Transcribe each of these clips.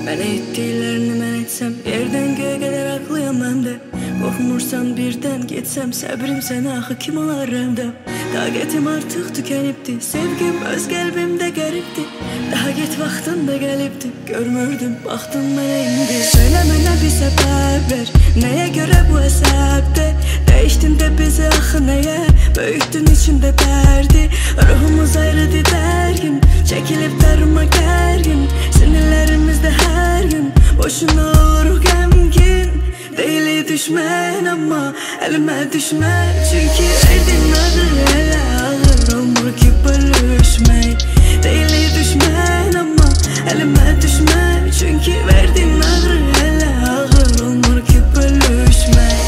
Mənə etdiklərini mən etsəm, yerdən göyə qədər ağlayam məndə. Qorxmursan birdən getsəm, səbrim sənə axı kim olar rəmdə. Taqətim artıq tükənibdi, sevgim öz qəlbimdə qəribdi. Daha get vaxtın da gəlibdi, görmürdüm, baxdın mənə indi. Söylə mənə bir səbəb ver, nəyə görə bu əsəbdə dəyişdin də bizi axı nəyə, böyütdün içimdə dərdi. Ruhumuz ayrıdı dərgin, çəkilib darıma gərgin. Sinirlərimizdə hər gün boşuna olur qəmgin. Deyili düşmən amma əlimə düşmə, çünki verdin ağır, elə ağır olmur ki bölüşmək. Deyili düşmən amma əlimə düşmə, çünki verdin ağır, elə ağır olmur ki bölüşmək.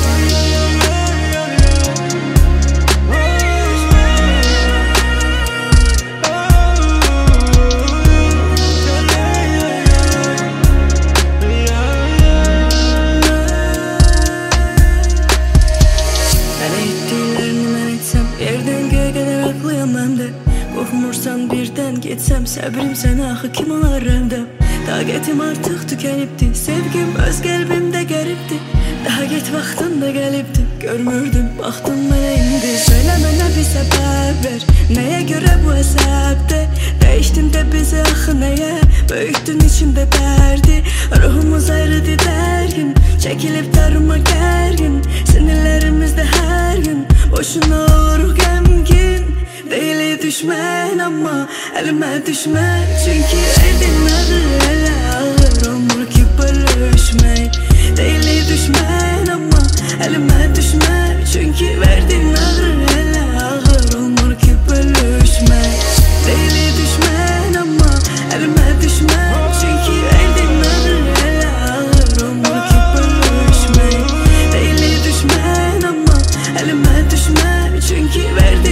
Qorxmursan birdən getsəm, səbrim sənə axı kim olar rəmdə. Taqətim artıq tükənibdi, sevgim öz qəlbimdə qəribdi. Daha get vaxtın da gəlibdi, görmürdüm, baxdın mənə indi. Söylə mənə bir səbəb ver, nəyə görə bu əsəbdə dəyişdin də bizi axı nəyə, böyütdün içimdə dərdi. Ruhumuz ayrıdı dərgin, çəkilib darıma gərgin. Sinirlərimizdə hər gün boşuna olur qəmgin. Deyili düşmən amma əlimə düşmə, çünki verdin ağır, elə ağır olmur ki bölüşmək. Deyili düşmən amma əlimə düşmə, çünki verdin ağır, elə ağır olmur ki bölüşmək. Deyili düşmən amma əlimə düşmə, çünki verdin ağır, elə ağır olmur ki bölüşmək. Deyili düşmən amma əlimə düşmə, çünki verdin